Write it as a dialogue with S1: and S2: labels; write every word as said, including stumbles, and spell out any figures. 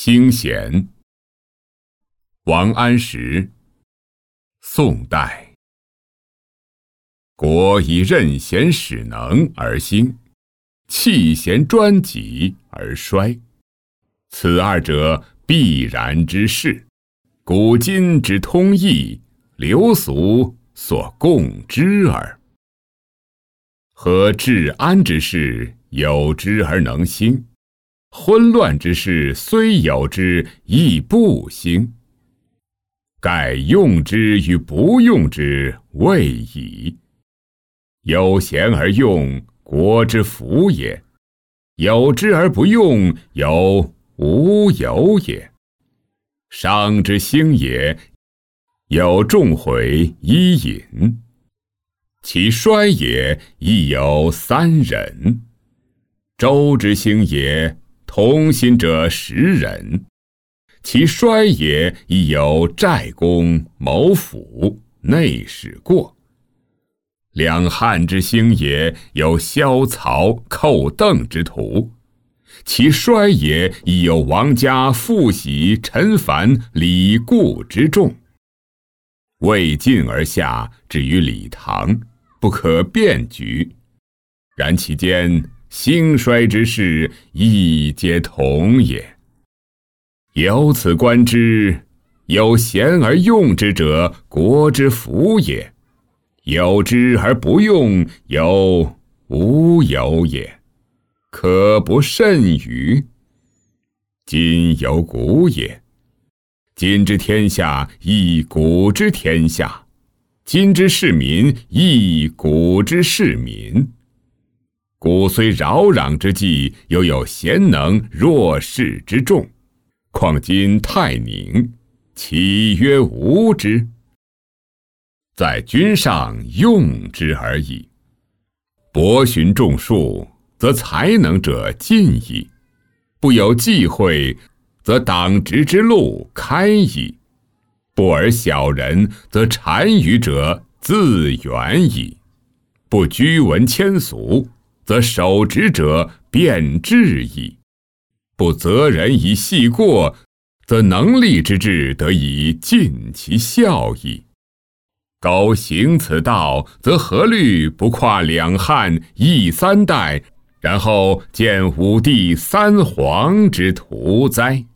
S1: 清闲。王安石，宋代。国以任贤使能而兴，弃贤专己而衰。此二者必然之事，古今之通义，流俗所共之耳。和治安之事，有之而能兴；昏乱之事，虽有之，亦不兴。盖用之与不用之谓矣。有贤而用，国之福也；有之而不用，有无有也。商之兴也，有众毁伊尹；其衰也，亦有三人。周之兴也，同心者十人；其衰也，亦有寨公、谋府、内史过。两汉之兴也，有萧曹、寇邓之徒；其衰也，亦有王嘉、傅喜、陈蕃、李固之众。魏晋而下，至于李唐，不可辩举。然其间兴衰之事，亦皆同也。由此观之，有贤而用之者，国之福也；有之而不用，有无有也。可不甚与？今有古也。今之天下，亦古之天下；今之市民，亦古之市民。古虽扰攘之际，犹有贤能弱势之众，况今太宁，岂曰无之？在君上用之而已。博寻众术，则才能者尽矣；不有忌讳，则党直之路开矣；不尔小人，则单于者自远矣；不居文迁俗，则守职者变质矣；不责人以细过，则能力之至得以尽其效矣。苟行此道，则何虑不跨两汉一三代，然后见武帝三皇之徒哉？